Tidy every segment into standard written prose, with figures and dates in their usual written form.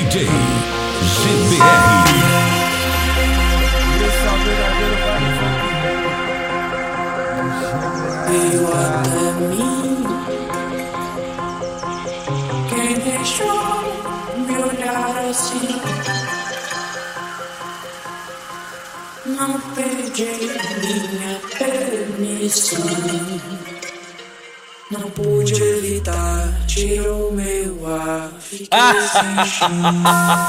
DJ GBR. Veio até mim, quem deixou me olhar assim. Não pedi minha permissão, não pude evitar, tirou meu ar, fiquei sem chão.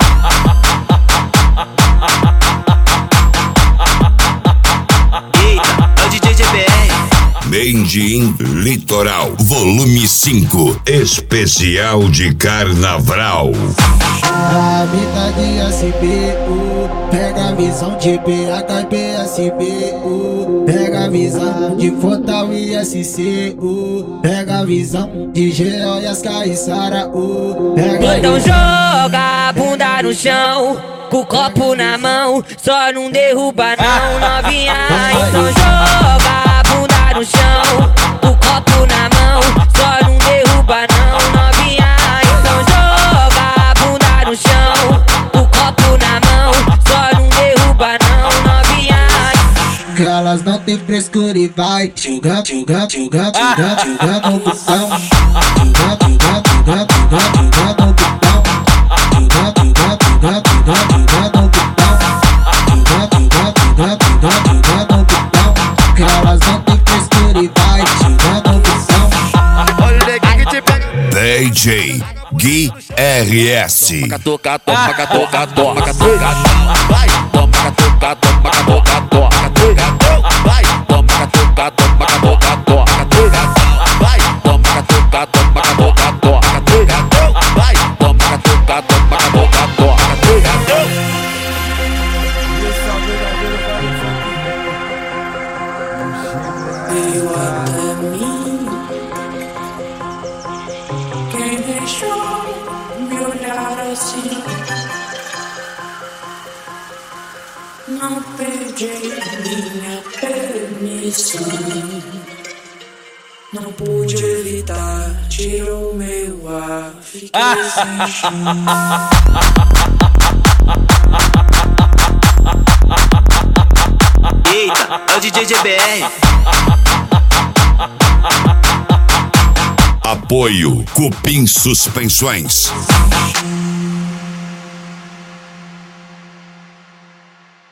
Eita, é o DJ GBR. Made in Litoral, volume 5, especial de carnaval. A metade SBU, pega a visão de PHB SBU, pega a visão de Fortal e SCU, pega a visão de GO e as Caissara U. Então joga a bunda no chão, com o copo na mão, só não derruba não, novinha. Então joga a bunda no chão, com o copo na mão, só não derruba não, novinha. Então joga a bunda no chão, com o copo na mão, só não derruba não, novinha. Que elas não tem frescura e vai joga, joga, joga, joga, joga no botão, joga, joga, joga, joga, joga no botão, joga, joga, joga, joga, joga no botão, joga, joga, joga, joga, joga no botão. Que elas não tem frescura e vai joga no botão. Olha o neguinho que te pega. DJ Gui RS. Toca, toma, toca, toma, toca, vai, toma, toca, toma, toca, toma, vai, toma, toca, toma, toca, toma, vai, toma, toca, toma, toca, toma, vai, toma, toca, toma, toca, toma. Veio até mim, quem deixou me olhar assim. Não pedi minha permissão, não pude evitar, tirou meu ar, fiquei sem chão. Eita, é o DJ GBR. Apoio Cupim Suspensões.